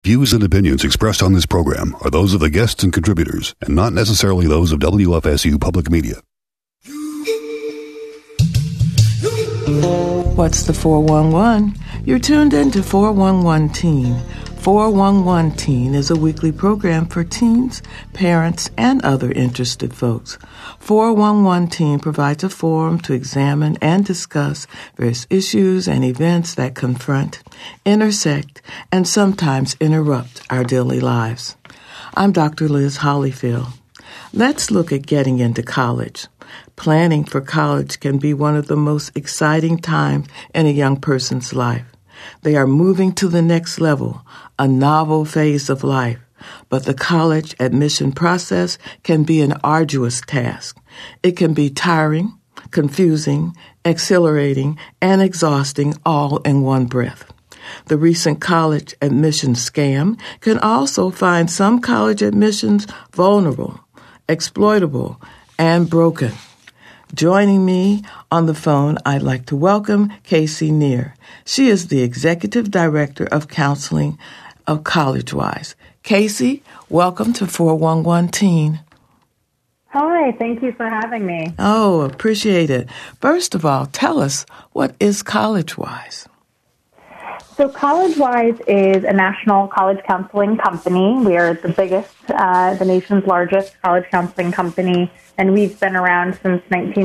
Views and opinions expressed on this program are those of the guests and contributors and not necessarily those of WFSU Public Media. What's the 411? You're tuned in to 411 Teen. 411 Teen is a weekly program for teens, parents, and other interested folks. 411 Teen provides a forum to examine and discuss various issues and events that confront, intersect, and sometimes interrupt our daily lives. I'm Dr. Liz Hollyfield. Let's look at getting into college. Planning for college can be one of the most exciting times in a young person's life. They are moving to the next level, a novel phase of life. But the college admission process can be an arduous task. It can be tiring, confusing, exhilarating, and exhausting all in one breath. The recent college admission scam can also find some college admissions vulnerable, exploitable, and broken. Joining me on the phone, I'd like to welcome Casey Neer. She is the Executive Director of Counseling of CollegeWise. Casey, welcome to 411 Teen. Hi, thank you for having me. Oh, appreciate it. First of all, tell us, what is CollegeWise? So CollegeWise is a national college counseling company. We are the biggest, the nation's largest college counseling company, and we've been around since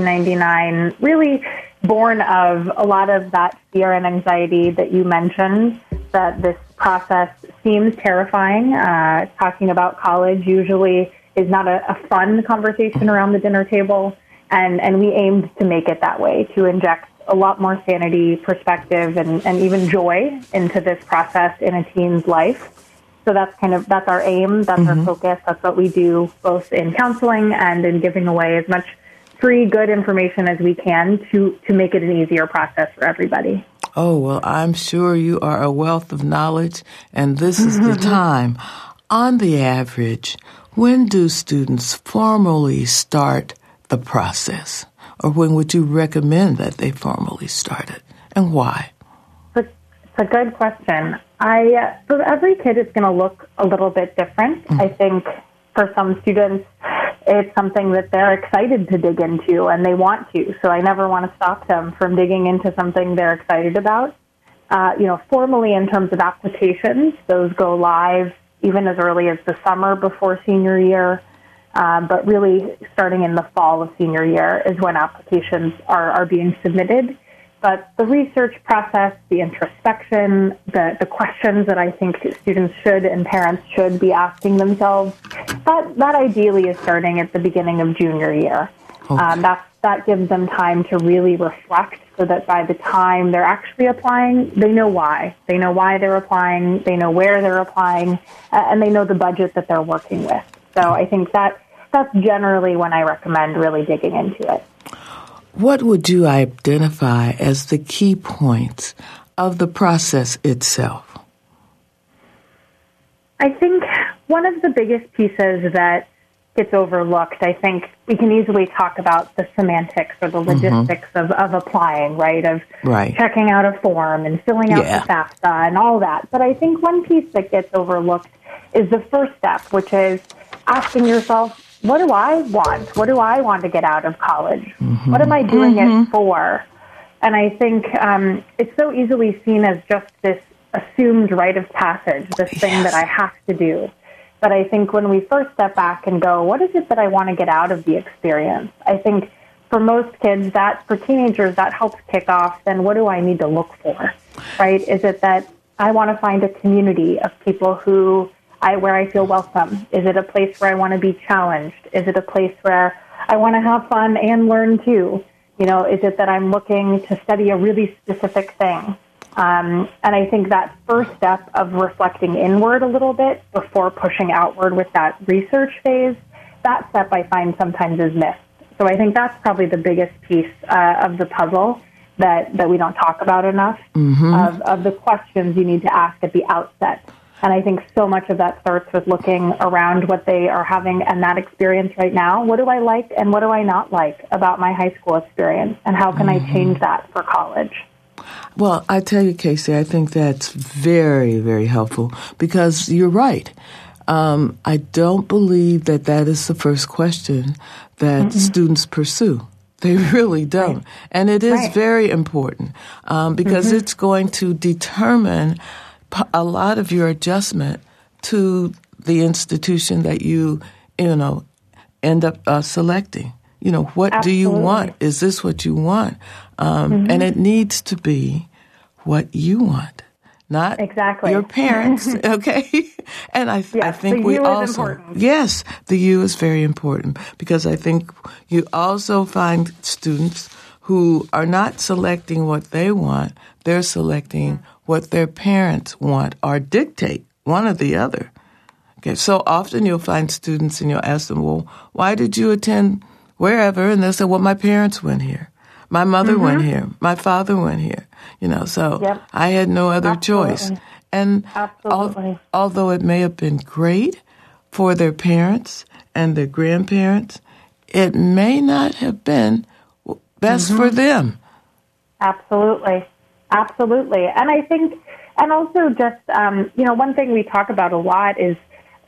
1999, really born of a lot of that fear and anxiety that you mentioned, that this process seems terrifying. Talking about college usually is not a fun conversation around the dinner table, and we aimed to make it that way, to inject a lot more sanity, perspective, and even joy into this process in a teen's life. So that's our aim, that's our focus, that's what we do both in counseling and in giving away as much free, good information as we can to make it an easier process for everybody. Oh, well, I'm sure you are a wealth of knowledge, and this is the time. On the average, when do students formally start the process? Or when would you recommend that they formally start it, and why? It's a good question. For every kid, it's going to look a little bit different. I think for some students, it's something that they're excited to dig into, and they want to. So I never want to stop them from digging into something they're excited about. Formally in terms of applications, those go live even as early as the summer before senior year. But really, starting in the fall of senior year is when applications are being submitted. But the research process, the introspection, the questions that I think students should and parents should be asking themselves, that ideally is starting at the beginning of junior year. Okay. That gives them time to really reflect so that by the time they're actually applying, they know why. They know why they're applying, they know where they're applying, and they know the budget that they're working with. So I think that's generally when I recommend really digging into it. What would you identify as the key points of the process itself? I think one of the biggest pieces that gets overlooked, I think we can easily talk about the semantics or the logistics of applying, right? Of checking out a form and filling out the FAFSA and all that. But I think one piece that gets overlooked is the first step, which is asking yourself, what do I want? What do I want to get out of college? What am I doing it for? And I think it's so easily seen as just this assumed rite of passage, this thing that I have to do. But I think when we first step back and go, what is it that I want to get out of the experience? I think for most kids, for teenagers, that helps kick off, then what do I need to look for, right? Is it that I want to find a community of people where I feel welcome? Is it a place where I want to be challenged? Is it a place where I want to have fun and learn too? Is it that I'm looking to study a really specific thing? And I think that first step of reflecting inward a little bit before pushing outward with that research phase, that step I find sometimes is missed. So I think that's probably the biggest piece of the puzzle that we don't talk about enough, of the questions you need to ask at the outset. And I think so much of that starts with looking around what they are having in that experience right now. What do I like and what do I not like about my high school experience? And how can I change that for college? Well, I tell you, Casey, I think that's very, very helpful because you're right. I don't believe that is the first question that students pursue. They really don't. Right. And it is very important because it's going to determine a lot of your adjustment to the institution that you end up selecting. What Absolutely. Do you want? Is this what you want? And it needs to be what you want, not exactly your parents, okay? And I think we also... Yes, the you is very important because I think you also find students who are not selecting what they want, they're selecting what their parents want or dictate, one or the other. Okay, so often you'll find students and you'll ask them, well, why did you attend wherever? And they'll say, well, my parents went here. My mother went here. My father went here. So I had no other choice. And although it may have been great for their parents and their grandparents, it may not have been best for them. Absolutely. Absolutely. And I think, and also just, one thing we talk about a lot is,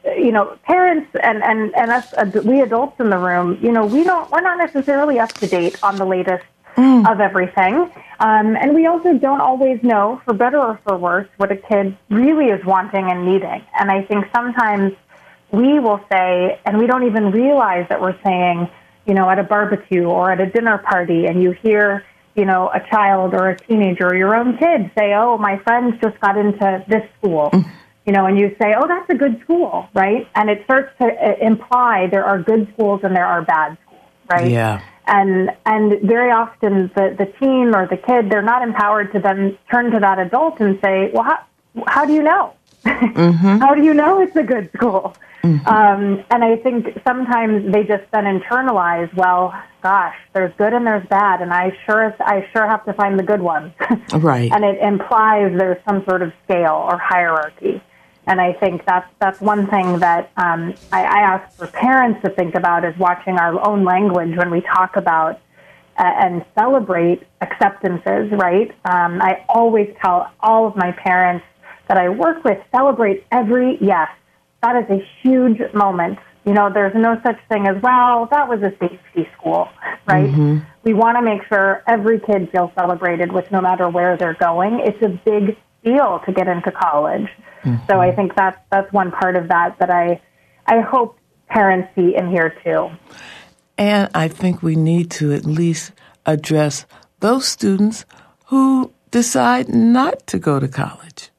parents and us, we adults in the room, we're not necessarily up to date on the latest of everything. And we also don't always know, for better or for worse, what a kid really is wanting and needing. And I think sometimes we will say, and we don't even realize that we're saying, at a barbecue or at a dinner party, and you hear, a child or a teenager or your own kid say, oh, my friends just got into this school. And you say, oh, that's a good school, right? And it starts to imply there are good schools and there are bad schools, right? Yeah. And very often the teen or the kid, they're not empowered to then turn to that adult and say, well, how do you know? How do you know it's a good school? And I think sometimes they just then internalize, well, gosh, there's good and there's bad, and I sure have to find the good ones. Right. And it implies there's some sort of scale or hierarchy. And I think that's one thing that I ask for parents to think about is watching our own language when we talk about and celebrate acceptances, right? I always tell all of my parents that I work with, celebrate every yes. That is a huge moment. There's no such thing as, well, that was a safety school, right? We want to make sure every kid feels celebrated with no matter where they're going. It's a big deal to get into college. So I think that's one part of that I hope parents see and hear too. And I think we need to at least address those students who decide not to go to college.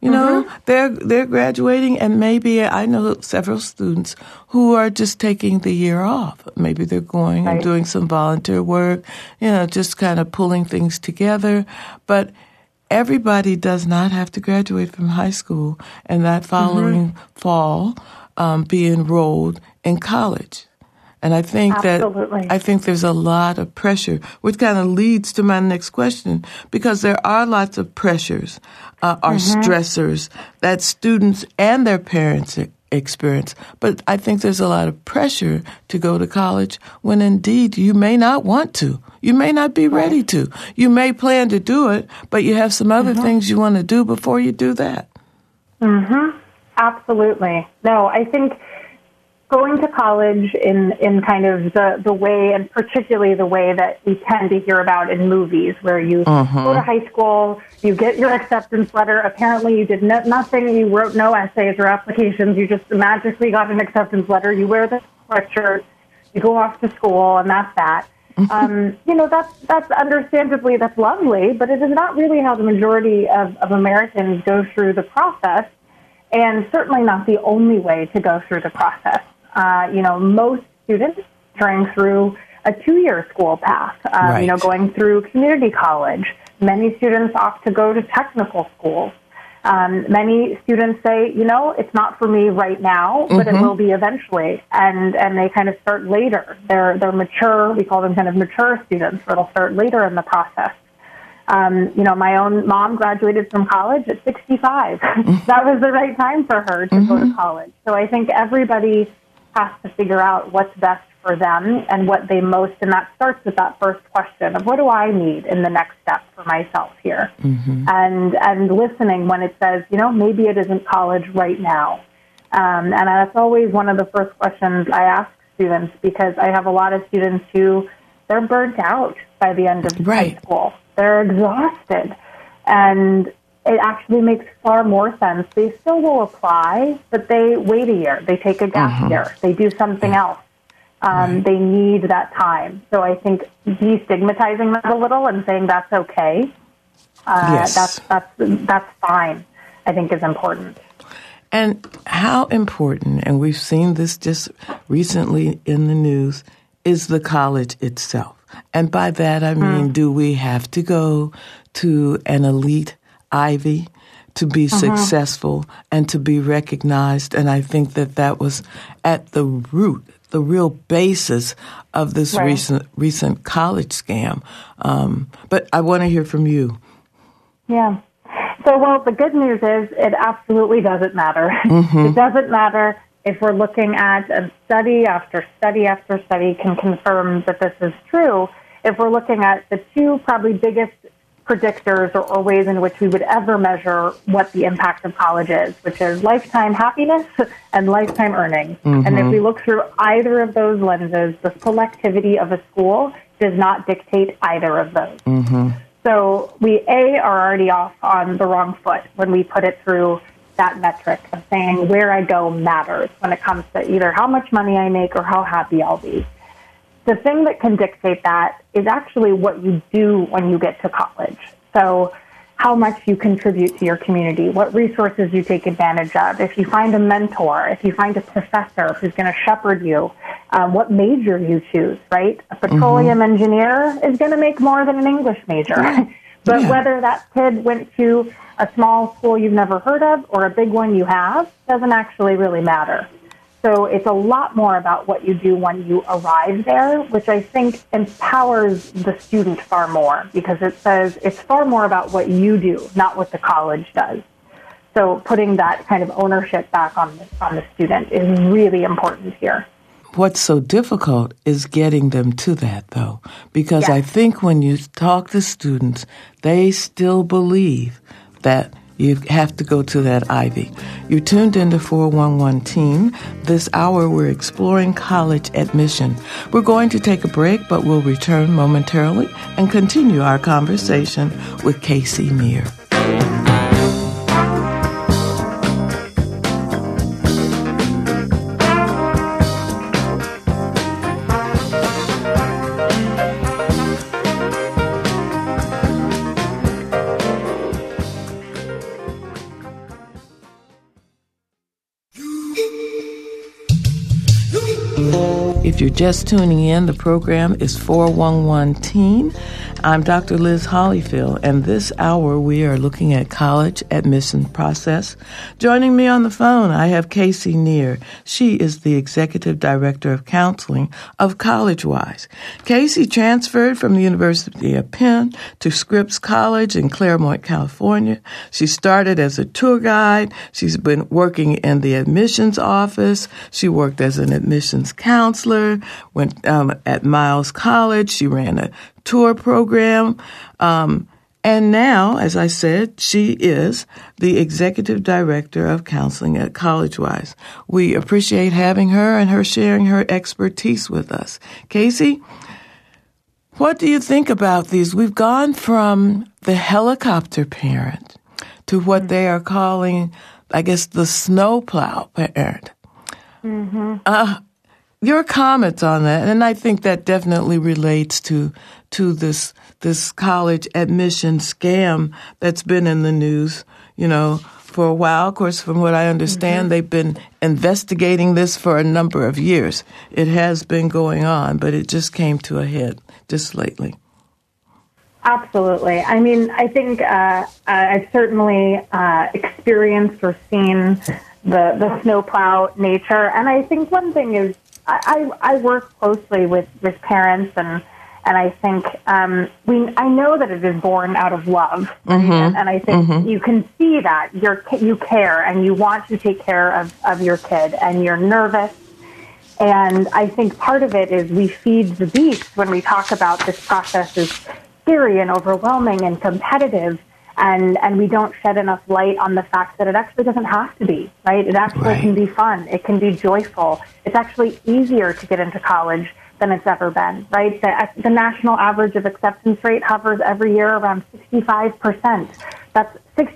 They're graduating, and maybe I know several students who are just taking the year off. Maybe they're going and doing some volunteer work, just kind of pulling things together. But everybody does not have to graduate from high school and that following fall be enrolled in college. And I think there's a lot of pressure, which kind of leads to my next question, because there are lots of pressures or stressors that students and their parents experience. But I think there's a lot of pressure to go to college when indeed you may not want to. You may not be ready to. You may plan to do it, but you have some other things you want to do before you do that. Absolutely. No, I think going to college in kind of the way, and particularly the way that we tend to hear about in movies, where you go to high school, you get your acceptance letter. Apparently you did nothing. You wrote no essays or applications. You just magically got an acceptance letter. You wear the sweatshirt. You go off to school, and that's that. That's understandably, that's lovely, but it is not really how the majority of Americans go through the process, and certainly not the only way to go through the process. Most students turn through a 2-year school path, going through community college. Many students opt to go to technical schools. Many students say, it's not for me right now, but it will be eventually. And they kind of start later. They're mature. We call them kind of mature students, where they'll start later in the process. My own mom graduated from college at 65. That was the right time for her to go to college. So I think everybody has to figure out what's best for them and what they most, and that starts with that first question of what do I need in the next step for myself here? Mm-hmm. And listening when it says, maybe it isn't college right now. And that's always one of the first questions I ask students, because I have a lot of students who they're burnt out by the end of high school. They're exhausted. And it actually makes far more sense. They still will apply, but they wait a year. They take a gap year. They do something else. They need that time. So I think destigmatizing that a little and saying that's okay, that's fine, I think is important. And how important, and we've seen this just recently in the news, is the college itself. And by that I mean, do we have to go to an elite Ivy to be successful and to be recognized? And I think that was at the root, the real basis of this recent college scam. But I want to hear from you. Yeah. So, well, the good news is it absolutely doesn't matter. It doesn't matter if we're looking at, and study after study after study can confirm that this is true. If we're looking at the two probably biggest predictors or ways in which we would ever measure what the impact of college is, which is lifetime happiness and lifetime earnings. And if we look through either of those lenses, the selectivity of a school does not dictate either of those. So we, are already off on the wrong foot when we put it through that metric of saying where I go matters when it comes to either how much money I make or how happy I'll be. The thing that can dictate that is actually what you do when you get to college. So how much you contribute to your community, what resources you take advantage of, if you find a mentor, if you find a professor who's going to shepherd you, what major you choose, right? A petroleum engineer is going to make more than an English major. But whether that kid went to a small school you've never heard of or a big one you have doesn't actually really matter. So it's a lot more about what you do when you arrive there, which I think empowers the student far more, because it says it's far more about what you do, not what the college does. So putting that kind of ownership back on the student is really important here. What's so difficult is getting them to that, though, because I think when you talk to students, they still believe that you have to go to that Ivy. You're tuned into 411 Teen. This hour, we're exploring college admission. We're going to take a break, but we'll return momentarily and continue our conversation with Casey Neer. If you're just tuning in, the program is 411 Teen. I'm Dr. Liz Hollyfield, and this hour we are looking at college admission process. Joining me on the phone, I have Casey Neer. She is the Executive Director of Counseling of CollegeWise. Casey transferred from the University of Penn to Scripps College in Claremont, California. She started as a tour guide. She's been working in the admissions office. She worked as an admissions counselor. Went at Miles College. She ran a tour program. And now, as I said, she is the Executive Director of Counseling at CollegeWise. We appreciate having her and her sharing her expertise with us. Casey, what do you think about these? We've gone from the helicopter parent to what they are calling, I guess, the snowplow parent. Your comments on that, and I think that definitely relates to this college admission scam that's been in the news, for a while. Of course, from what I understand, they've been investigating this for a number of years. It has been going on, but it just came to a head just lately. Absolutely. I mean, I think I've certainly experienced or seen the snowplow nature, and I think one thing is I work closely with parents, and I think I know that it is born out of love, and I think you can see that you care and you want to take care of your kid, and you're nervous, And I think part of it is we feed the beast when we talk about this process is scary and overwhelming and competitive, and we don't shed enough light on the fact that it actually doesn't have to be, right? It actually can be fun. It can be joyful. It's actually easier to get into college than it's ever been, right? The national average of acceptance rate hovers every year around 65%. That's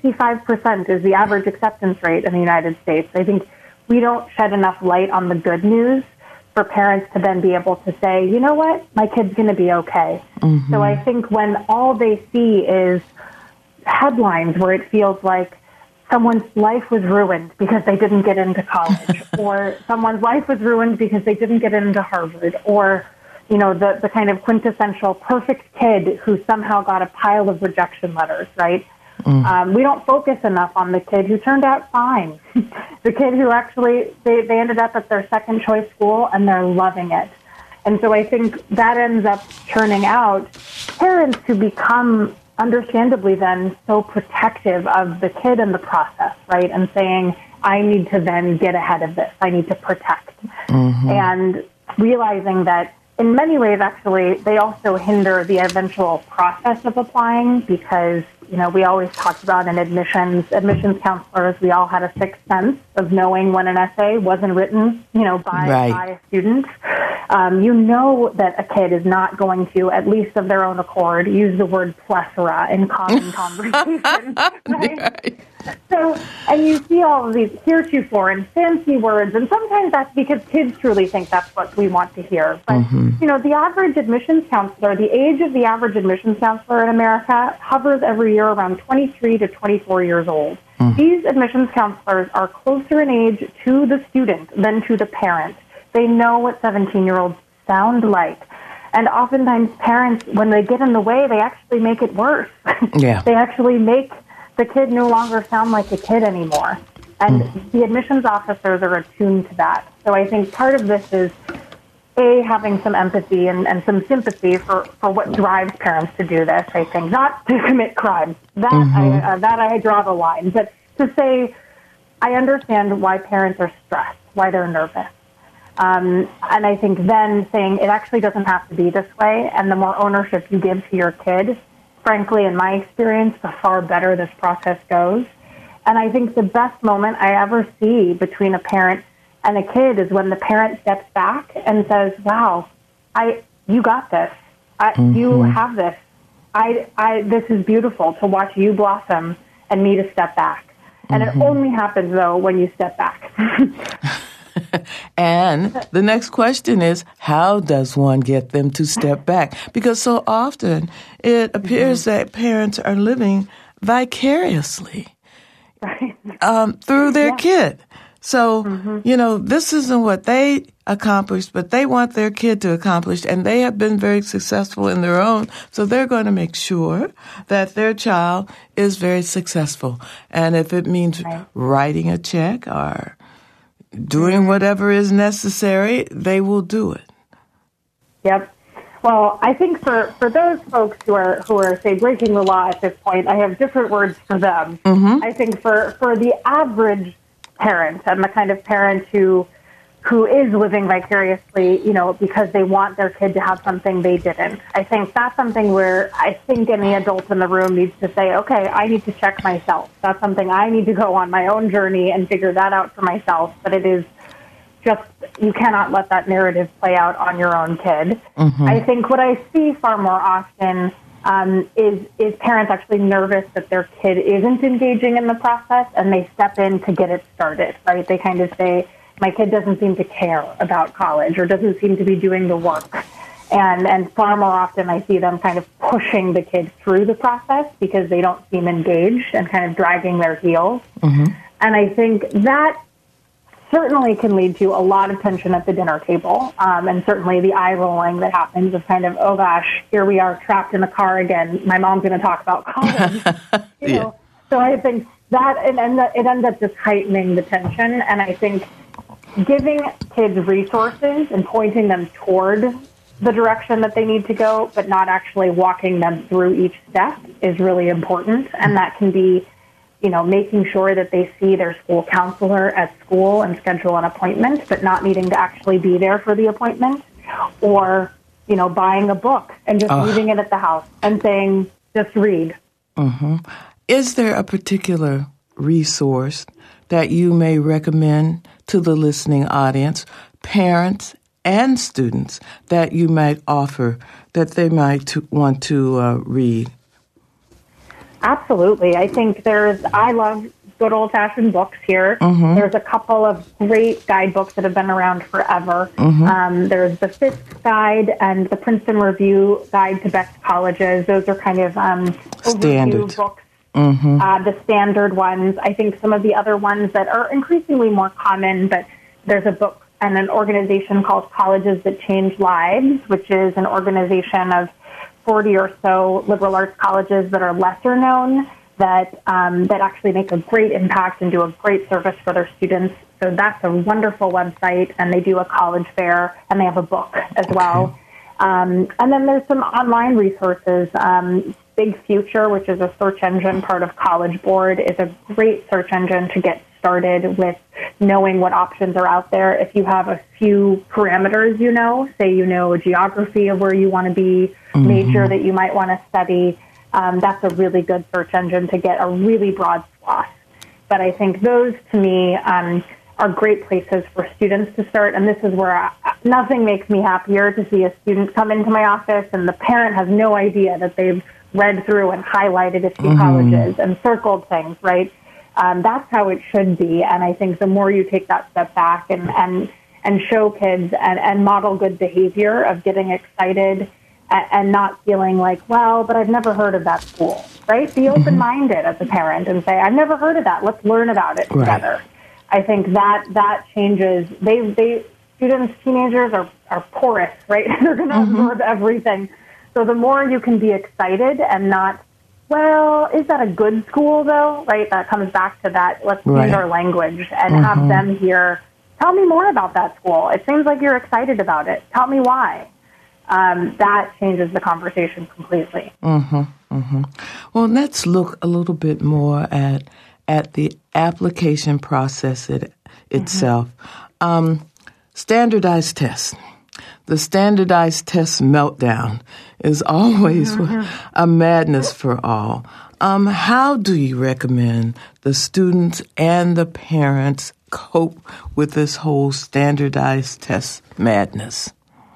65% is the average acceptance rate in the United States. I think we don't shed enough light on the good news for parents to then be able to say, you know what, my kid's going to be okay. Mm-hmm. So I think when all they see is headlines where it feels like someone's life was ruined because they didn't get into college, or someone's life was ruined because they didn't get into Harvard, or, you know, the kind of quintessential perfect kid who somehow got a pile of rejection letters, right? We don't focus enough on the kid who turned out fine, the kid who actually, they ended up at their second choice school and they're loving it. And so I think that ends up churning out parents who become, understandably then, so protective of the kid in the process, right? And saying, I need to then get ahead of this. I need to protect. Mm-hmm. And realizing that in many ways, actually, they also hinder the eventual process of applying because, you know, we always talked about in admissions counselors, we all had a sixth sense of knowing when an essay wasn't written, you know, by a student. You know that a kid is not going to, at least of their own accord, use the word plethora in common conversation. Right? So, and you see all of these heretofore and fancy words, and sometimes that's because kids truly think that's what we want to hear. But, you know, the average admissions counselor, the age of the average admissions counselor in America hovers every year around 23 to 24 years old. These admissions counselors are closer in age to the student than to the parent. They know what 17-year-olds sound like. And oftentimes parents, when they get in the way, they actually make it worse. Yeah. They actually make the kid no longer sound like a kid anymore. And the admissions officers are attuned to that. So I think part of this is, A, having some empathy and some sympathy for what drives parents to do this, I think. Not to commit crimes. That I draw the line. But to say, I understand why parents are stressed, why they're nervous. And I think then saying it actually doesn't have to be this way, and the more ownership you give to your kid, frankly, in my experience, the far better this process goes. And I think the best moment I ever see between a parent and a kid is when the parent steps back and says, wow, you got this. You have this. This is beautiful to watch you blossom and me to step back. And it only happens, though, when you step back. And the next question is, how does one get them to step back? Because so often it appears that parents are living vicariously through their kid. So, you know, this isn't what they accomplished, but they want their kid to accomplish, and they have been very successful in their own, so they're going to make sure that their child is very successful. And if it means writing a check or doing whatever is necessary, they will do it. Yep. Well, I think for those folks who are say breaking the law at this point, I have different words for them. I think for the average parent and the kind of parent who is living vicariously, you know, because they want their kid to have something they didn't. I think that's something where I think any adult in the room needs to say, okay, I need to check myself. That's something I need to go on my own journey and figure that out for myself. But it is just, you cannot let that narrative play out on your own kid. I think what I see far more often is parents actually nervous that their kid isn't engaging in the process, and they step in to get it started, right? They kind of say, my kid doesn't seem to care about college or doesn't seem to be doing the work. And far more often I see them kind of pushing the kid through the process because they don't seem engaged and kind of dragging their heels. And I think that certainly can lead to a lot of tension at the dinner table, and certainly the eye rolling that happens of kind of, oh gosh, here we are trapped in the car again. My mom's going to talk about college. You know? So I think that it ends up just heightening the tension, and I think giving kids resources and pointing them toward the direction that they need to go, but not actually walking them through each step is really important. And that can be, making sure that they see their school counselor at school and schedule an appointment, but not needing to actually be there for the appointment, or, buying a book and just leaving it at the house and saying, just read. Mm-hmm. Is there a particular resource that you may recommend to the listening audience, parents and students, that you might offer that they might want to read? Absolutely. I think I love good old-fashioned books here. Mm-hmm. There's a couple of great guidebooks that have been around forever. Mm-hmm. There's the Fisk Guide and the Princeton Review Guide to Best Colleges. Those are kind of overview books. Mm-hmm. The standard ones. I think some of the other ones that are increasingly more common, but there's a book and an organization called Colleges That Change Lives, which is an organization of 40 or so liberal arts colleges that are lesser known, that actually make a great impact and do a great service for their students. So that's a wonderful website, and they do a college fair, and they have a book as well. And then there's some online resources. Big Future, which is a search engine part of College Board, is a great search engine to get started with knowing what options are out there. If you have a few parameters, say geography of where you want to be, mm-hmm. major that you might want to study, that's a really good search engine to get a really broad swath. But I think those, to me, are great places for students to start. And this is where nothing makes me happier to see a student come into my office and the parent has no idea that they've read through and highlighted a few mm-hmm. colleges and circled things, right? That's how it should be. And I think the more you take that step back and show kids and model good behavior of getting excited and not feeling like, well, but I've never heard of that school, right? Be open-minded as a parent and say, I've never heard of that. Let's learn about it together. I think that changes. Students, teenagers are porous, right? They're going to mm-hmm. absorb everything. So the more you can be excited and not, well, is that a good school, though? Right? That comes back to that. Let's use our language and mm-hmm. have them hear, tell me more about that school. It seems like you're excited about it. Tell me why. That changes the conversation completely. Mm-hmm. Mm-hmm. Well, let's look a little bit more at the application process itself. Mm-hmm. Standardized tests. The standardized test meltdown is always mm-hmm. a madness for all. How do you recommend the students and the parents cope with this whole standardized test madness?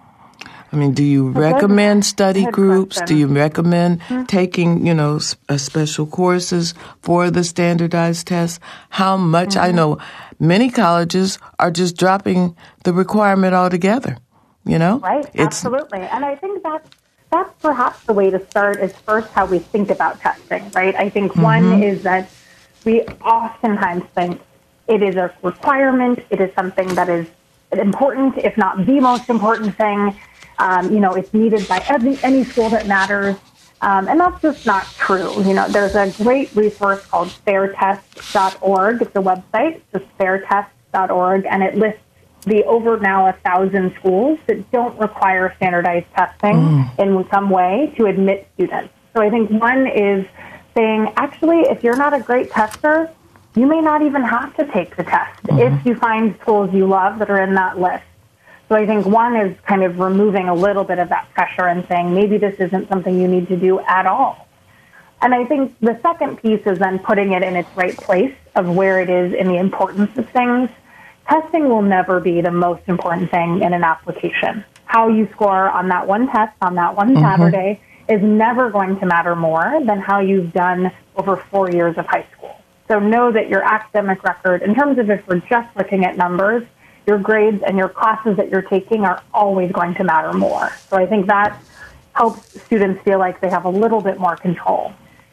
I mean, do you recommend study groups? Question. Do you recommend mm-hmm. taking, special courses for the standardized tests? How much? Mm-hmm. I know many colleges are just dropping the requirement altogether. Right, absolutely. And I think that's perhaps the way to start is first how we think about testing, right? I think mm-hmm. one is that we oftentimes think it is a requirement. It is something that is important, if not the most important thing. It's needed by any school that matters. And that's just not true. There's a great resource called fairtest.org. It's a website. It's just fairtest.org, and it lists the over now 1,000 schools that don't require standardized testing in some way to admit students. So I think one is saying, actually, if you're not a great tester, you may not even have to take the test if you find schools you love that are in that list. So I think one is kind of removing a little bit of that pressure and saying maybe this isn't something you need to do at all. And I think the second piece is then putting it in its right place of where it is in the importance of things. Testing will never be the most important thing in an application. How you score on that one test on that one Saturday is never going to matter more than how you've done over 4 years of high school. So know that your academic record, in terms of if we're just looking at numbers, your grades and your classes that you're taking are always going to matter more. So I think that helps students feel like they have a little bit more control.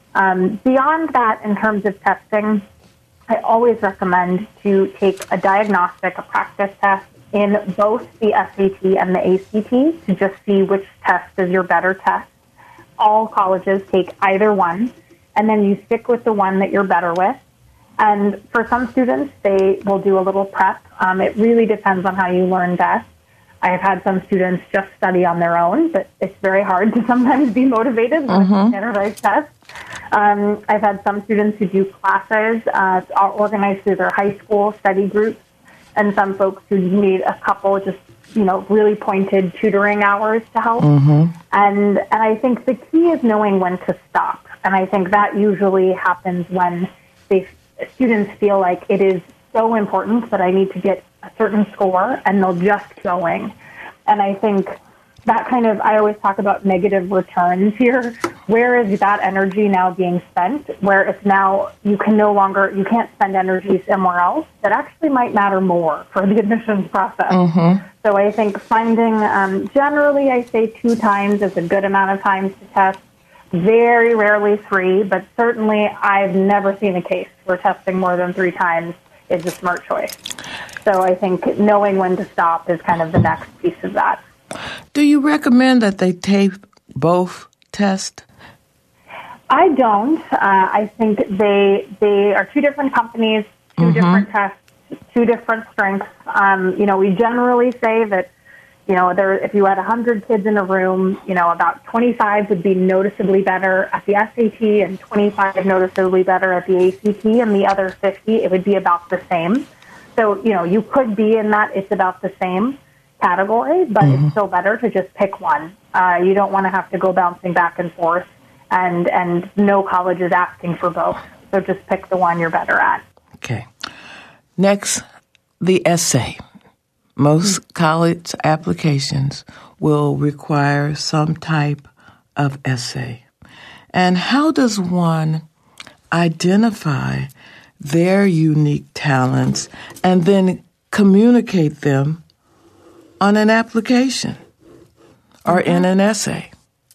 Beyond that, in terms of testing, I always recommend to take a diagnostic, a practice test in both the SAT and the ACT to just see which test is your better test. All colleges take either one, and then you stick with the one that you're better with. And for some students, they will do a little prep. It really depends on how you learn best. I have had some students just study on their own, but it's very hard to sometimes be motivated with a standardized test. I've had some students who do classes organized through their high school study groups, and some folks who need a couple just, really pointed tutoring hours to help. And I think the key is knowing when to stop. And I think that usually happens when students feel like it is so important that I need to get a certain score, and they'll just keep going. And I think that I always talk about negative returns here. Where is that energy now being spent? Where it's now, you can't spend energy somewhere else that actually might matter more for the admissions process. So I think finding, generally I say 2 times is a good amount of times to test. Very rarely 3, but certainly I've never seen a case where testing more than 3 times is a smart choice. So I think knowing when to stop is kind of the next piece of that. Do you recommend that they take both tests? I don't. I think they are 2 different companies, 2 different tests, 2 different strengths. We generally say that, if you had 100 kids in a room, about 25 would be noticeably better at the SAT and 25 noticeably better at the ACT, and the other 50, it would be about the same. So, you could be in that it's about the same category, but it's still better to just pick one. You don't want to have to go bouncing back and forth, and no college is asking for both. So just pick the one you're better at. Okay. Next, the essay. Most college applications will require some type of essay. And how does one identify their unique talents and then communicate them on an application or in an essay?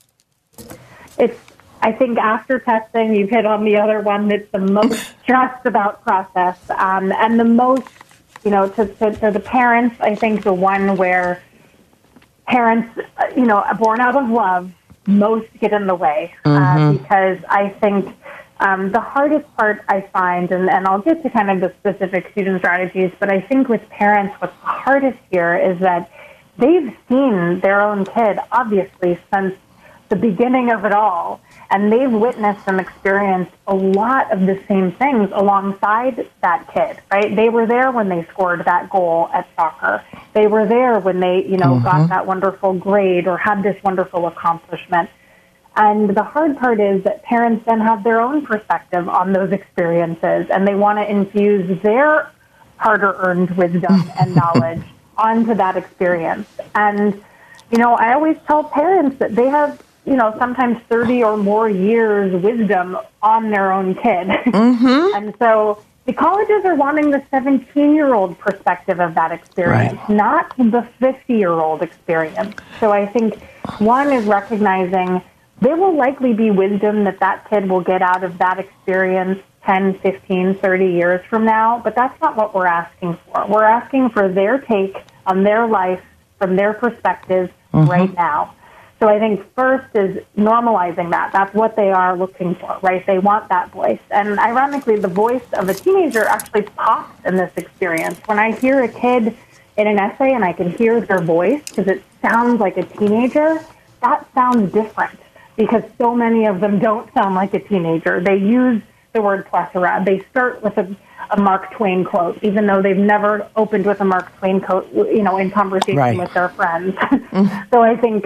I think after testing, you've hit on the other one that's the most stressed about process. And the most, to the parents, I think the one where parents, born out of love, most get in the way. Because I think the hardest part I find, and I'll get to kind of the specific student strategies, but I think with parents, what's the hardest here is that they've seen their own kid, obviously, since the beginning of it all. And they've witnessed and experienced a lot of the same things alongside that kid, right? They were there when they scored that goal at soccer. They were there when they, got that wonderful grade or had this wonderful accomplishment. And the hard part is that parents then have their own perspective on those experiences, and they want to infuse their harder-earned wisdom and knowledge onto that experience. And, I always tell parents that they have, sometimes 30 or more years wisdom on their own kid. And so the colleges are wanting the 17-year-old perspective of that experience, not the 50-year-old experience. So I think one is recognizing there will likely be wisdom that kid will get out of that experience 10, 15, 30 years from now, but that's not what we're asking for. We're asking for their take on their life from their perspective right now. So I think first is normalizing that. That's what they are looking for, right? They want that voice. And ironically, the voice of a teenager actually pops in this experience. When I hear a kid in an essay and I can hear their voice because it sounds like a teenager, that sounds different because so many of them don't sound like a teenager. They use the word plethora. They start with a Mark Twain quote, even though they've never opened with a Mark Twain quote, in conversation with their friends. So I think,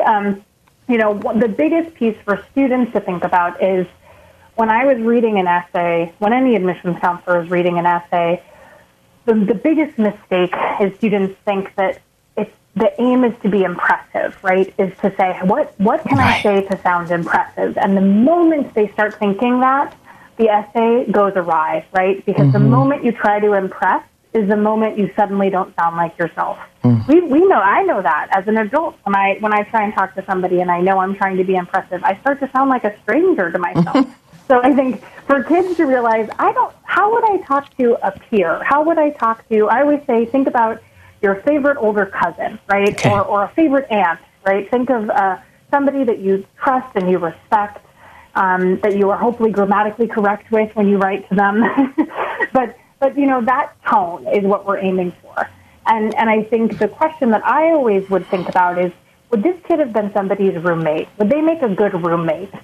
the biggest piece for students to think about is when I was reading an essay, when any admissions counselor is reading an essay, the biggest mistake is students think that the aim is to be impressive, right? Is to say, what can I say to sound impressive? And the moment they start thinking that, the essay goes awry, right? Because the moment you try to impress is the moment you suddenly don't sound like yourself. I know that as an adult. When I try and talk to somebody and I know I'm trying to be impressive, I start to sound like a stranger to myself. So I think for kids to realize, how would I talk to a peer? How would I talk to, I always say, think about your favorite older cousin, right? Okay. Or a favorite aunt, right? Think of somebody that you trust and you respect, that you are hopefully grammatically correct with when you write to them. But that tone is what we're aiming for. And I think the question that I always would think about is, would this kid have been somebody's roommate? Would they make a good roommate?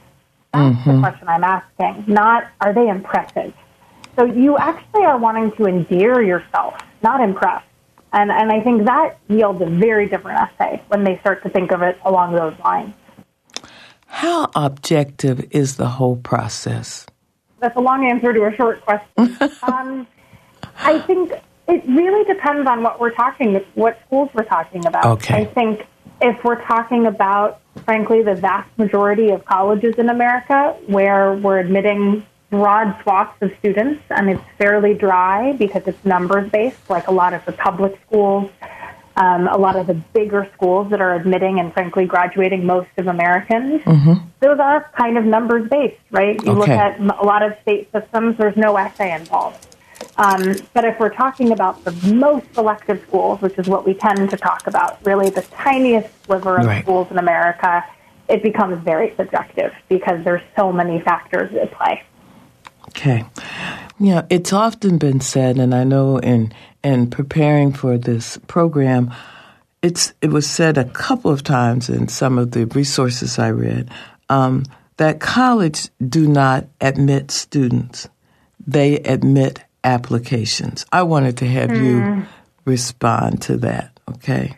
That's the question I'm asking, not are they impressive? So you actually are wanting to endear yourself, not impress. And I think that yields a very different essay when they start to think of it along those lines. How objective is the whole process? That's a long answer to a short question. I think it really depends on what schools we're talking about. Okay. I think if we're talking about, frankly, the vast majority of colleges in America where we're admitting broad swaths of students and it's fairly dry because it's numbers-based, like a lot of the public schools, a lot of the bigger schools that are admitting and, frankly, graduating most of Americans, those are kind of numbers-based, right? You look at a lot of state systems, there's no essay involved. But if we're talking about the most selective schools, which is what we tend to talk about, really the tiniest sliver of schools in America, it becomes very subjective because there's so many factors at play. Okay. Yeah, it's often been said, and I know in preparing for this program, it was said a couple of times in some of the resources I read, that college do not admit students. They admit applications. I wanted to have you respond to that, okay?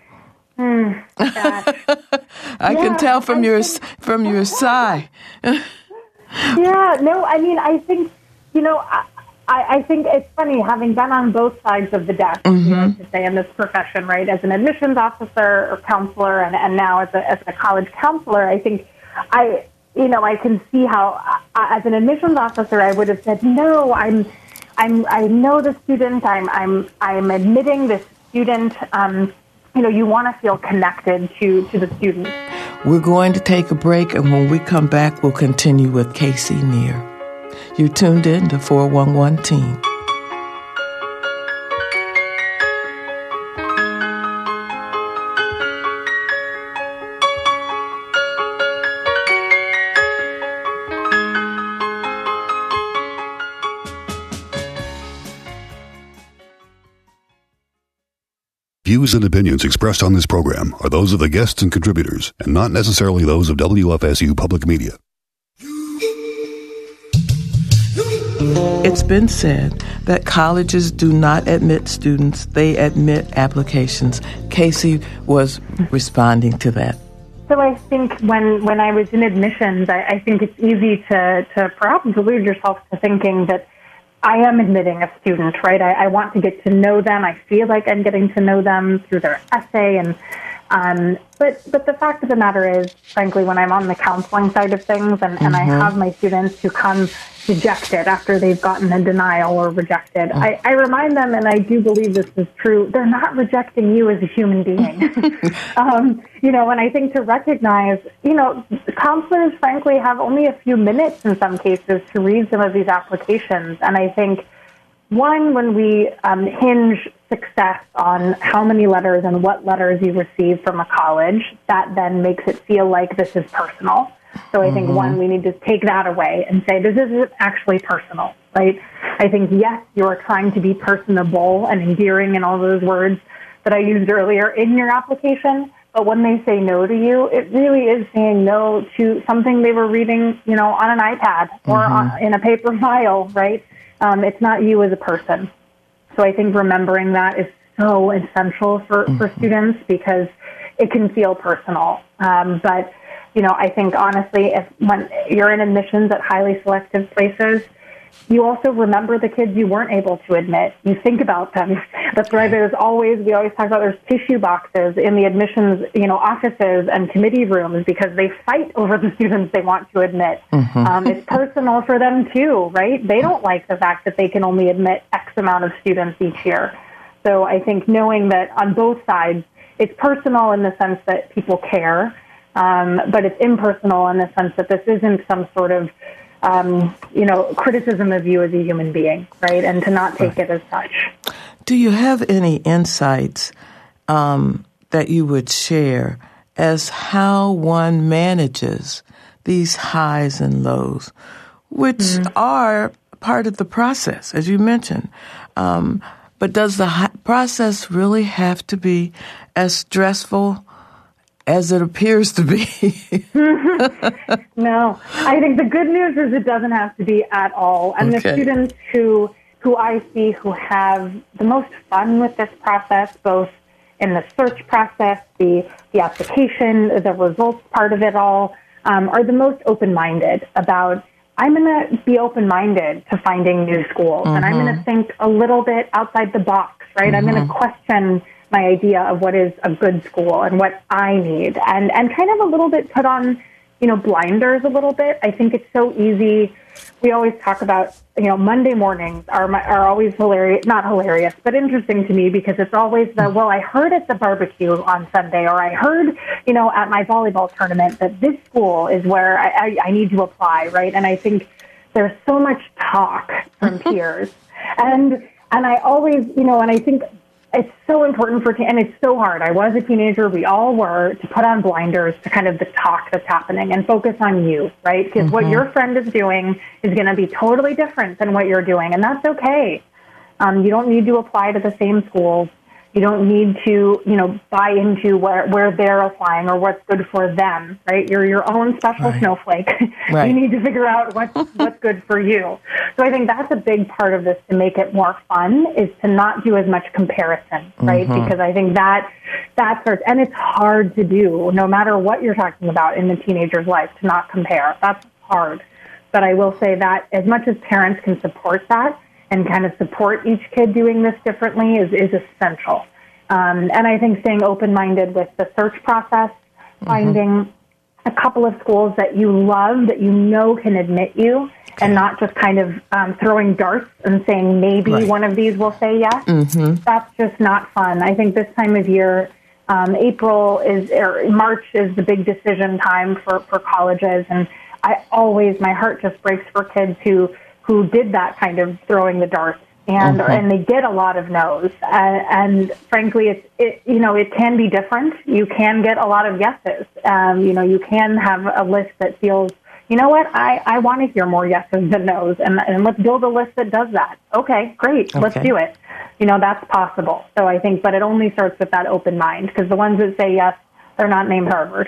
I can tell from your sigh. Yeah, no, I mean, I think, I think it's funny, having been on both sides of the desk, to say, in this profession, right, as an admissions officer or counselor and now as a college counselor, I think I can see how, as an admissions officer, I would have said, no, I know the student, I'm admitting this student, you want to feel connected to the student. We're going to take a break, and when we come back, we'll continue with Casey Neer. You're tuned in to 411 Teen. Views and opinions expressed on this program are those of the guests and contributors and not necessarily those of WFSU Public Media. It's been said that colleges do not admit students, they admit applications. Casey was responding to that. So I think when I was in admissions, I think it's easy to perhaps delude yourself to thinking that I am admitting a student, right? I want to get to know them. I feel like I'm getting to know them through their essay. But the fact of the matter is, frankly, when I'm on the counseling side of things and I have my students who come dejected after they've gotten a denial or rejected, I remind them, and I do believe this is true, they're not rejecting you as a human being. And I think to recognize, counselors, frankly, have only a few minutes in some cases to read some of these applications. And I think, one, when we hinge success on how many letters and what letters you receive from a college, that then makes it feel like this is personal. So I think, one, we need to take that away and say, this isn't actually personal, right? I think, yes, you're trying to be personable and endearing and all those words that I used earlier in your application, but when they say no to you, it really is saying no to something they were reading, on an iPad or in a paper file, right? It's not you as a person. So I think remembering that is so essential for students because it can feel personal. But I think, honestly, when you're in admissions at highly selective places, you also remember the kids you weren't able to admit. You think about them. That's why we always talk about there's tissue boxes in the admissions, offices and committee rooms because they fight over the students they want to admit. It's personal for them too, right? They don't like the fact that they can only admit X amount of students each year. So I think knowing that on both sides, it's personal in the sense that people care, but it's impersonal in the sense that this isn't some sort of criticism of you as a human being, right? And to not take it as such. Do you have any insights that you would share as how one manages these highs and lows, which are part of the process, as you mentioned? But does the process really have to be as stressful as it appears to be. No, I think the good news is it doesn't have to be at all. And the students who I see who have the most fun with this process, both in the search process, the application, the results part of it all, are the most open-minded about, I'm going to be open-minded to finding new schools, and I'm going to think a little bit outside the box, right? I'm going to question my idea of what is a good school and what I need, and kind of a little bit put on, blinders a little bit. I think it's so easy. We always talk about, Monday mornings are always hilarious, not hilarious, but interesting to me because it's always I heard at the barbecue on Sunday, or I heard, at my volleyball tournament that this school is where I need to apply, right? And I think there's so much talk from peers. And I always, and I think it's so important and it's so hard. I was a teenager, we all were, to put on blinders to kind of the talk that's happening and focus on you, right? Because what your friend is doing is going to be totally different than what you're doing, and that's okay. You don't need to apply to the same schools. You don't need to, buy into where they're applying or what's good for them, right? You're your own special snowflake. Right. You need to figure out what's good for you. So I think that's a big part of this to make it more fun, is to not do as much comparison, right? Because I think that starts, and it's hard to do, no matter what you're talking about in the teenager's life, to not compare. That's hard. But I will say that as much as parents can support that, and kind of support each kid doing this differently is essential. And I think staying open-minded with the search process, finding a couple of schools that you love, that can admit you, and not just kind of throwing darts and saying maybe one of these will say yes. That's just not fun. I think this time of year, March is the big decision time for colleges, and my heart just breaks for kids who did that kind of throwing the darts, and they get a lot of no's. And frankly, it can be different. You can get a lot of yeses. You can have a list that feels, I want to hear more yeses than no's, and let's build a list that does that. Okay, great, let's do it. That's possible. So I think, but it only starts with that open mind, because the ones that say yes, they're not named Harvard.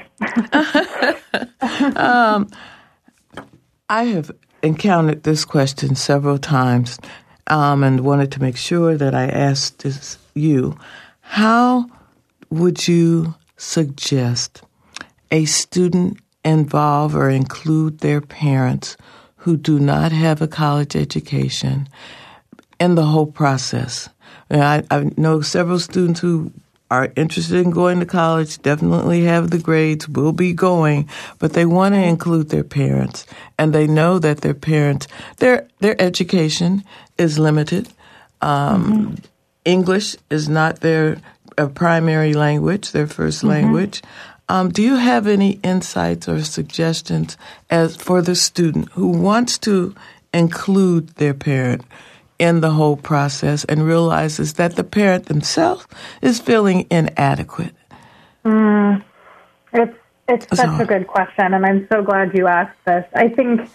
I have encountered this question several times, and wanted to make sure that I asked you. How would you suggest a student involve or include their parents who do not have a college education in the whole process? I know several students who are interested in going to college, definitely have the grades, will be going, but they want to include their parents, and they know that their parents, their education is limited. English is not their primary language, their first language. Do you have any insights or suggestions as for the student who wants to include their parent in the whole process and realizes that the parent themselves is feeling inadequate? It's such a good question, and I'm so glad you asked this. I think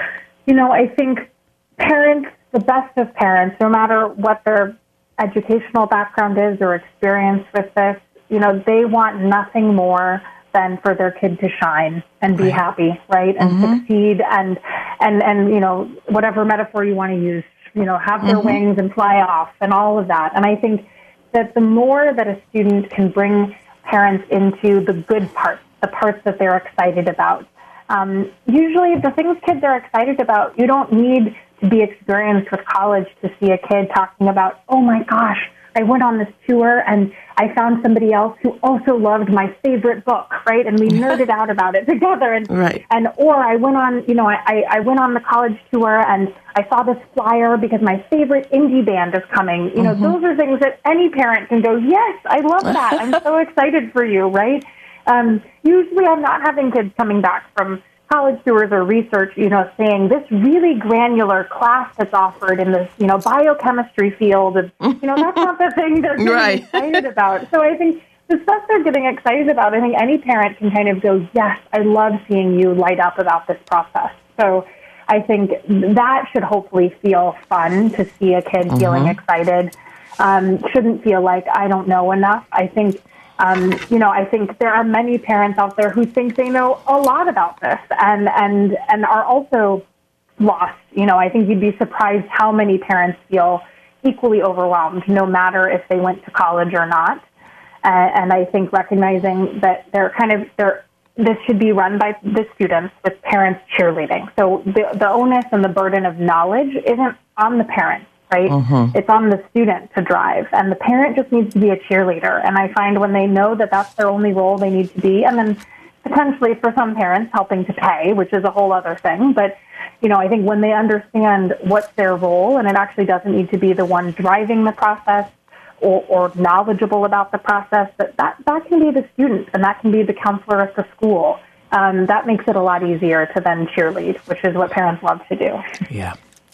parents, the best of parents, no matter what their educational background is or experience with this, they want nothing more than for their kid to shine and be happy, right, and succeed, and whatever metaphor you want to use, have their wings and fly off and all of that. And I think that the more that a student can bring parents into the good parts, the parts that they're excited about, usually the things kids are excited about, you don't need to be experienced with college to see a kid talking about, oh my gosh, I went on this tour and I found somebody else who also loved my favorite book, right? And we nerded out about it together. Or I went on, I went on the college tour and I saw this flyer because my favorite indie band is coming. Those are things that any parent can go, yes, I love that. I'm so excited for you, right? Usually I'm not having kids coming back from college tours or research, saying this really granular class that's offered in this, biochemistry field. And, that's not the thing they're getting excited about. So I think the stuff they're getting excited about, I think any parent can kind of go, yes, I love seeing you light up about this process. So I think that should hopefully feel fun to see a kid feeling excited. Shouldn't feel like I don't know enough. I think I think there are many parents out there who think they know a lot about this and are also lost. I think you'd be surprised how many parents feel equally overwhelmed, no matter if they went to college or not. And I think recognizing that this should be run by the students with parents cheerleading. So the onus and the burden of knowledge isn't on the parents, right? Mm-hmm. It's on the student to drive. And the parent just needs to be a cheerleader. And I find when they know that that's their only role they need to be, and then potentially for some parents helping to pay, which is a whole other thing. But, I think when they understand what's their role, and it actually doesn't need to be the one driving the process or knowledgeable about the process, that can be the student and that can be the counselor at the school. That makes it a lot easier to then cheerlead, which is what parents love to do. Yeah.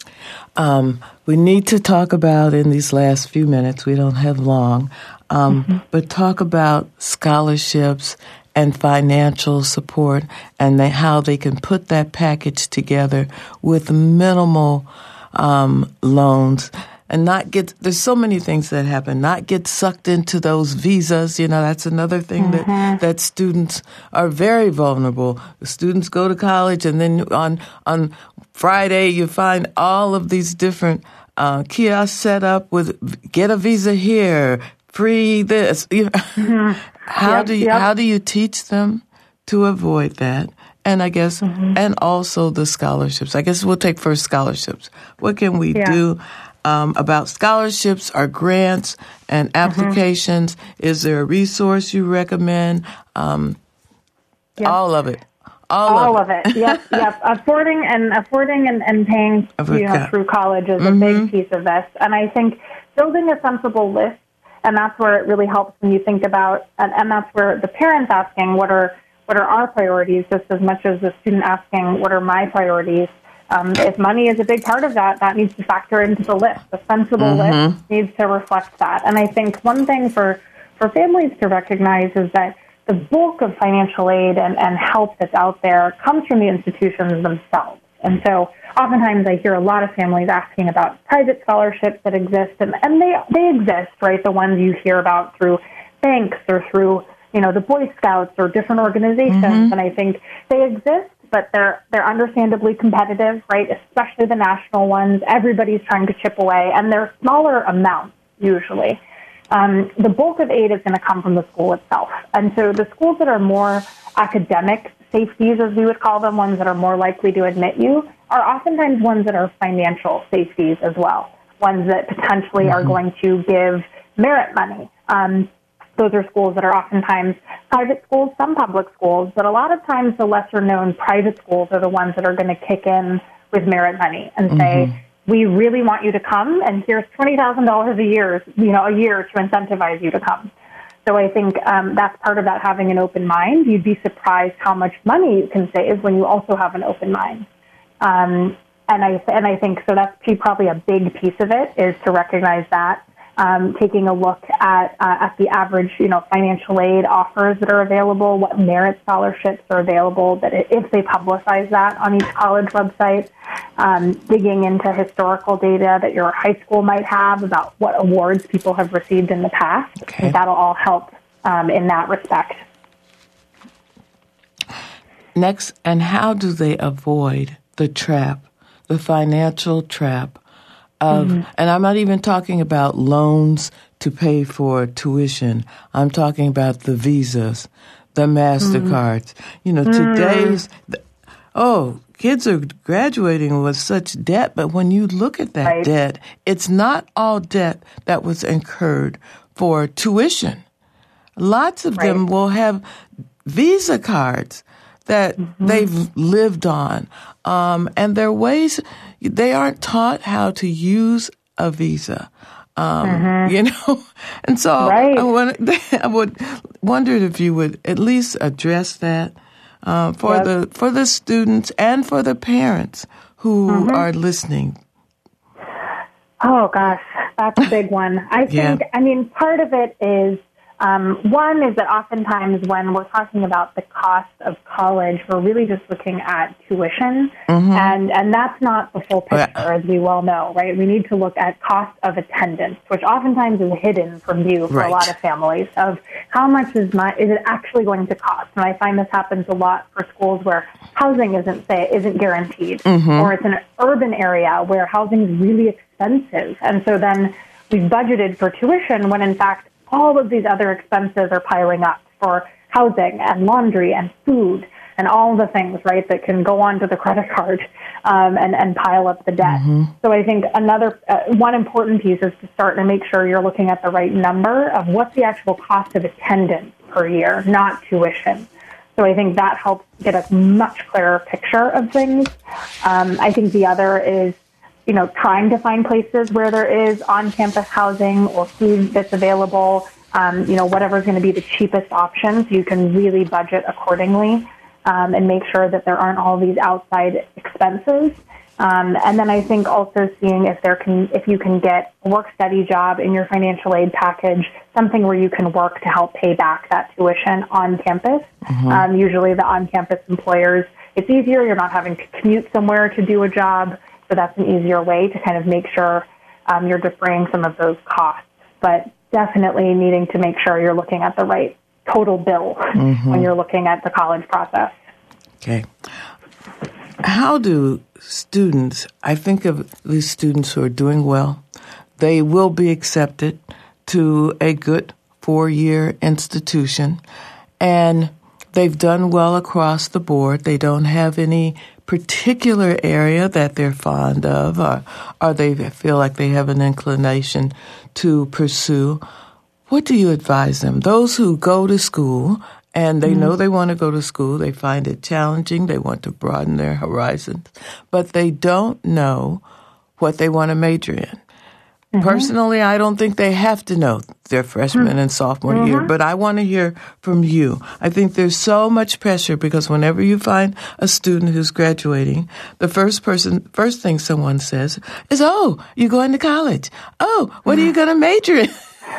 We need to talk about in these last few minutes, we don't have long, but talk about scholarships and financial support and how they can put that package together with minimal loans and not get, there's so many things that happen, not get sucked into those visas. That's another thing that students are very vulnerable. The students go to college and then on Friday you find all of these different kiosks set up with get a visa here, free this. How do you teach them to avoid that? And I guess, and also the scholarships. I guess we'll take first scholarships. What can we do about scholarships or grants and applications? Is there a resource you recommend? All of it. All of it. Yep. Affording and paying through college is a big piece of this. And I think building a sensible list, and that's where it really helps when you think about, and that's where the parents asking what are our priorities, just as much as the student asking what are my priorities. If money is a big part of that needs to factor into the list. The sensible list needs to reflect that. And I think one thing for families to recognize is that the bulk of financial aid and help that's out there comes from the institutions themselves. And so oftentimes I hear a lot of families asking about private scholarships that exist, and they exist, right? The ones you hear about through banks or through, the Boy Scouts or different organizations. And I think they exist, but they're understandably competitive, right? Especially the national ones. Everybody's trying to chip away, and they're smaller amounts usually. The bulk of aid is going to come from the school itself. And so the schools that are more academic safeties, as we would call them, ones that are more likely to admit you, are oftentimes ones that are financial safeties as well, ones that potentially are going to give merit money. Those are schools that are oftentimes private schools, some public schools, but a lot of times the lesser-known private schools are the ones that are going to kick in with merit money and say, we really want you to come, and here's $20,000 a year to incentivize you to come. So I think that's part of that, having an open mind. You'd be surprised how much money you can save when you also have an open mind. And I think so that's probably a big piece of it, is to recognize that. Taking a look at the average, financial aid offers that are available, what merit scholarships are available, that if they publicize that on each college website, digging into historical data that your high school might have about what awards people have received in the past. Okay. That'll all help in that respect. Next, and how do they avoid the financial trap of, and I'm not even talking about loans to pay for tuition. I'm talking about the visas, the MasterCards. Today's, kids are graduating with such debt, but when you look at that debt, it's not all debt that was incurred for tuition. Lots of them will have Visa cards that they've lived on. And there are ways, they aren't taught how to use a visa, and so I would wonder if you would at least address that for the students and for the parents who are listening. Oh gosh, that's a big one. I think, part of it is, one is that oftentimes when we're talking about the cost of college, we're really just looking at tuition, and that's not the full picture, as we well know, right? We need to look at cost of attendance, which oftentimes is hidden from view for a lot of families, of how much is it actually going to cost? And I find this happens a lot for schools where housing isn't guaranteed, or it's an urban area where housing is really expensive. And so then we've budgeted for tuition when in fact all of these other expenses are piling up for housing and laundry and food and all the things, right, that can go onto the credit card and pile up the debt. So I think another one important piece is to start to make sure you're looking at the right number of what's the actual cost of attendance per year, not tuition. So I think that helps get a much clearer picture of things. I think the other is, trying to find places where there is on-campus housing or food that's available, whatever's going to be the cheapest option so you can really budget accordingly. And make sure that there aren't all these outside expenses. And then I think also seeing if you can get a work-study job in your financial aid package, something where you can work to help pay back that tuition on campus. Usually the on-campus employers, it's easier. You're not having to commute somewhere to do a job. So that's an easier way to kind of make sure you're defraying some of those costs. But definitely needing to make sure you're looking at the right total bill when you're looking at the college process. Okay. How do students, I think of these students who are doing well, they will be accepted to a good 4-year institution, and they've done well across the board. They don't have any particular area that they're fond of, or they feel like they have an inclination to pursue. What do you advise them? Those who go to school and they know they want to go to school, they find it challenging, they want to broaden their horizons, but they don't know what they want to major in. Personally, I don't think they have to know their freshman and sophomore year, but I want to hear from you. I think there's so much pressure because whenever you find a student who's graduating, the first thing someone says is, "Oh, you're going to college. Oh, what are you going to major in?"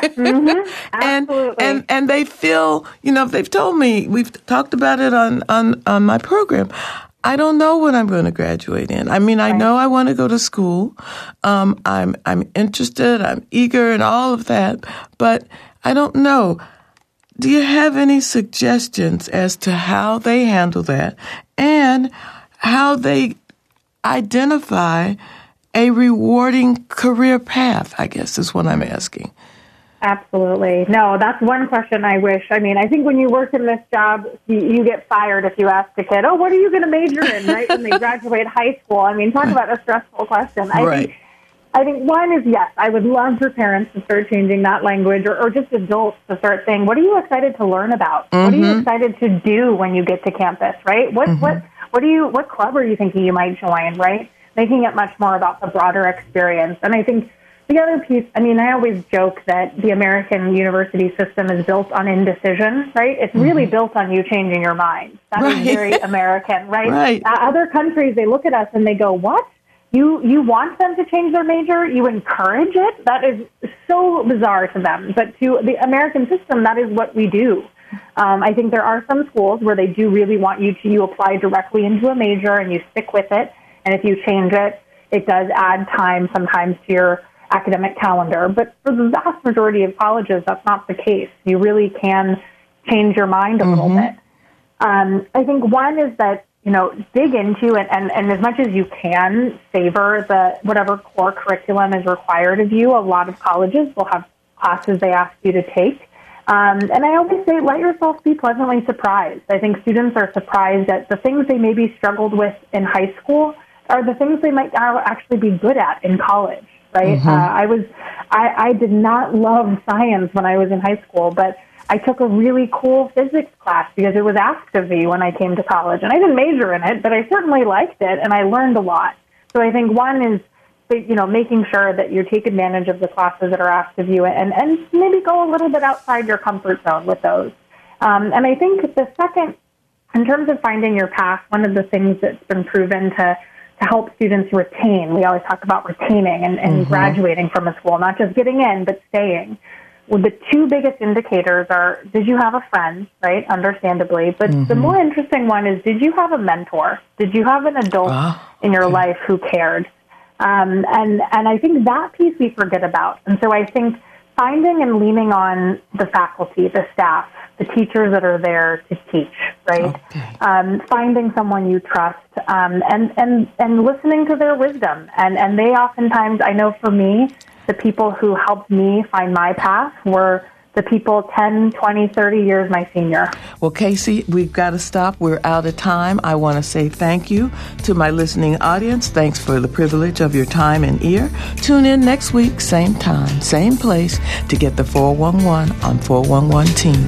Absolutely. And they feel, they've told me, we've talked about it on my program, I don't know what I'm going to graduate in. I mean, I know I want to go to school. I'm interested, I'm eager and all of that, but I don't know. Do you have any suggestions as to how they handle that and how they identify a rewarding career path, I guess is what I'm asking. Absolutely. No, that's one question I wish. I mean, I think when you work in this job, you get fired if you ask a kid, "Oh, what are you going to major in?" Right? When they graduate high school. I mean, talk about a stressful question. I think one is, yes, I would love for parents to start changing that language or just adults to start saying, what are you excited to learn about? What are you excited to do when you get to campus, right? What club are you thinking you might join, right? Making it much more about the broader experience. And I think the other piece, I mean, I always joke that the American university system is built on indecision, right? It's really built on you changing your mind. That is very American, right? Other countries, they look at us and they go, what? You want them to change their major? You encourage it? That is so bizarre to them. But to the American system, that is what we do. I think there are some schools where they do really want you apply directly into a major and you stick with it. And if you change it, it does add time sometimes to your academic calendar. But for the vast majority of colleges, that's not the case. You really can change your mind a little bit. I think one is that, dig into it and as much as you can savor whatever core curriculum is required of you. A lot of colleges will have classes they ask you to take. And I always say, let yourself be pleasantly surprised. I think students are surprised at the things they maybe struggled with in high school are the things they might actually be good at in college, right? I did not love science when I was in high school, but I took a really cool physics class because it was asked of me when I came to college. And I didn't major in it, but I certainly liked it, and I learned a lot. So I think one is, making sure that you take advantage of the classes that are asked of you and maybe go a little bit outside your comfort zone with those. And I think the second, in terms of finding your path, one of the things that's been proven to help students retain, we always talk about retaining and graduating from a school, not just getting in, but staying. Well, the two biggest indicators are, did you have a friend, right, understandably, but the more interesting one is, did you have a mentor? Did you have an adult in your life who cared? And I think that piece we forget about. And so I think finding and leaning on the faculty, the staff, the teachers that are there to teach, right? Okay. Finding someone you trust, and listening to their wisdom. And they oftentimes, I know for me, the people who helped me find my path were the people 10, 20, 30 years my senior. Well, Casey, we've got to stop. We're out of time. I want to say thank you to my listening audience. Thanks for the privilege of your time and ear. Tune in next week, same time, same place, to get the 411 on 411 Teen.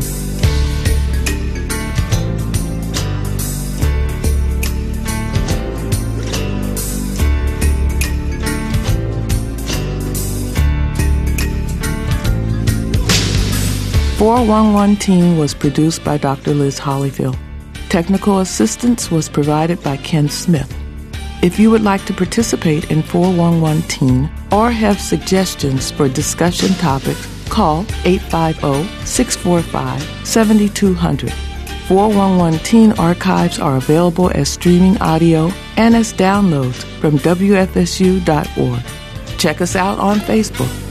411 Teen was produced by Dr. Liz Hollyfield. Technical assistance was provided by Ken Smith. If you would like to participate in 411 Teen or have suggestions for discussion topics, call 850-645-7200. 411 Teen archives are available as streaming audio and as downloads from WFSU.org. Check us out on Facebook.